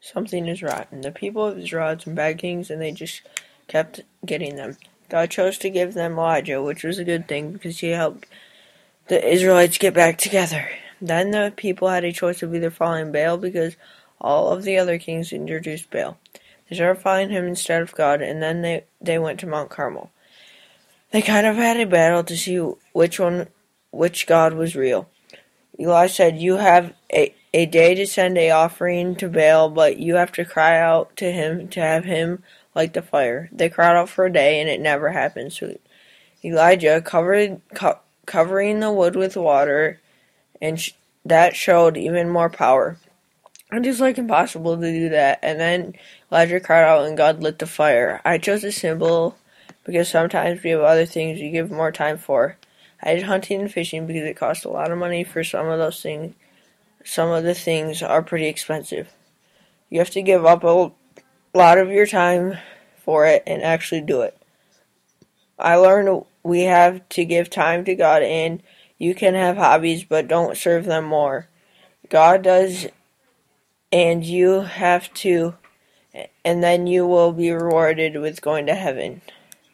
Something is rotten. The people of Israel had some bad kings, and they just kept getting them. God chose to give them Elijah, which was a good thing because he helped the Israelites get back together. Then the people had a choice of either following Baal because all of the other kings introduced Baal. They started following him instead of God, and then they went to Mount Carmel. They kind of had a battle to see which God was real. Eli said, "You have a day to send a offering to Baal, but you have to cry out to him to have him light the fire." They cried out for a day, and it never happened. So Elijah covering the wood with water, and that showed even more power. It is like impossible to do that. And then Elijah cried out, and God lit the fire. I chose a symbol because sometimes we have other things we give more time for. I did hunting and fishing because it costs a lot of money for some of those things. Some of the things are pretty expensive. You have to give up a lot of your time for it and actually do it. I learned we have to give time to God, and you can have hobbies, but don't serve them more. God does, and you have to, and then you will be rewarded with going to heaven.